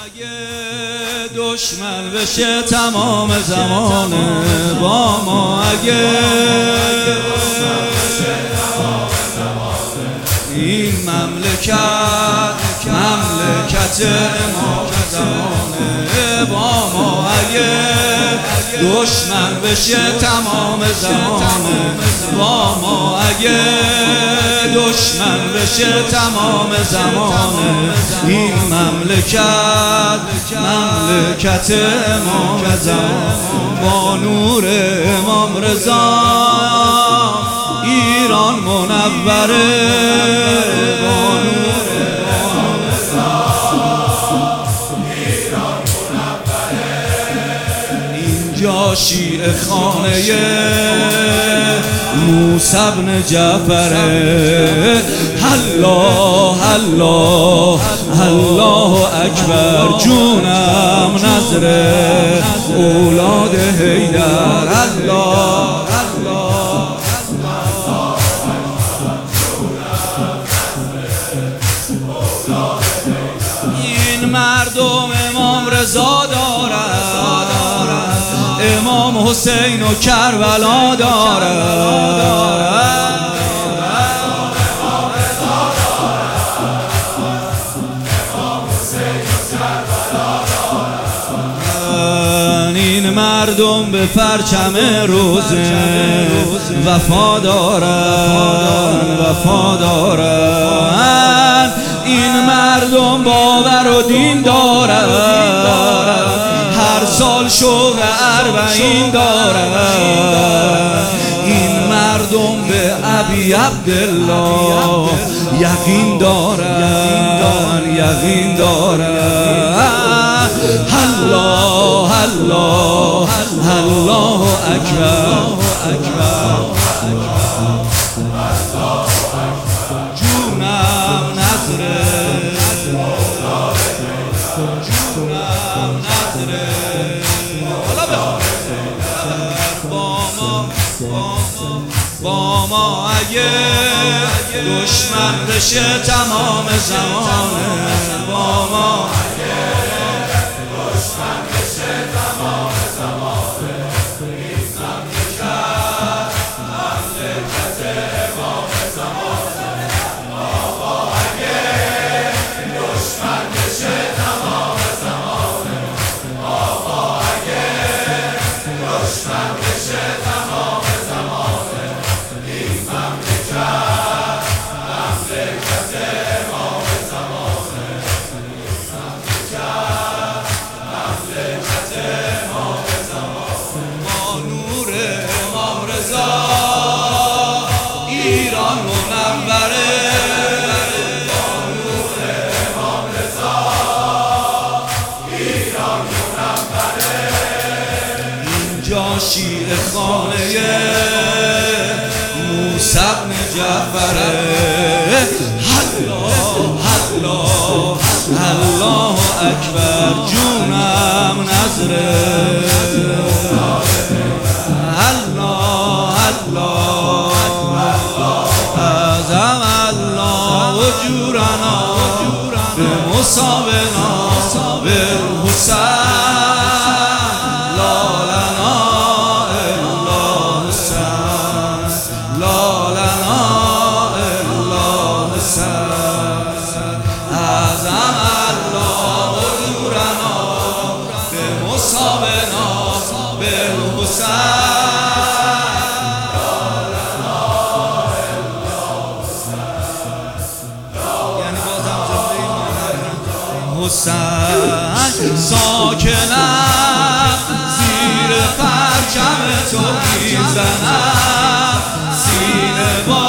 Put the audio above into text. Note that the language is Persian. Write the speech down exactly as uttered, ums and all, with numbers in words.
اگه دشمن بشه تمام زمانه با ما، اگه این مملکت مملکت ما زمانه با ما، اگه دشمن بشه تمام زمانه با ما، اگه دشمن بشه تمام زمانه این مملکت مملکت امام زمان با نور امام رضا ایران منوره، با نور امام رضا ایران منوره. اینجا شیعه خانه موسی بن جعفره، الله الله الله اکبر، جونم نظر اولاد حیدر، الله این مردم امام رضا دارن، امام حسین و کربلا دارن، این مردم به پرچم روزه وفا دارن، وفا دارن، این مردم باور و دین دارن، هر سال شوق اربعین دارن، این مردم به ابی عبدالله یقین دارن، یقین دارن. الله الله الله اکبر، جونم نظره جونم نظره با ما، اگه دشمن بشه تمام زمانه با ما، دشمن بشه تمام زمانه این مملکت مملکت امام زمانه آقا، اگه دشمن بشه تمام زمانه آقا، اگه دشمن بشه تمام زمانه این مملکت مملکت امام زمانه، ایران منوره، با نور امام رضا ایران منوره. اینجا شیعه خانه موسی بن جعفره، الله الله الله اکبر، جونم نظره الله الله اعظم الله وجورنا بمصابنا بالحسین، لا لنا الا حسین، لا لنا الا حسین، اعظم الله وجورنا بمصابنا بالحسین، حسین ساکنم زیر پرچم تو میزنم، سینه با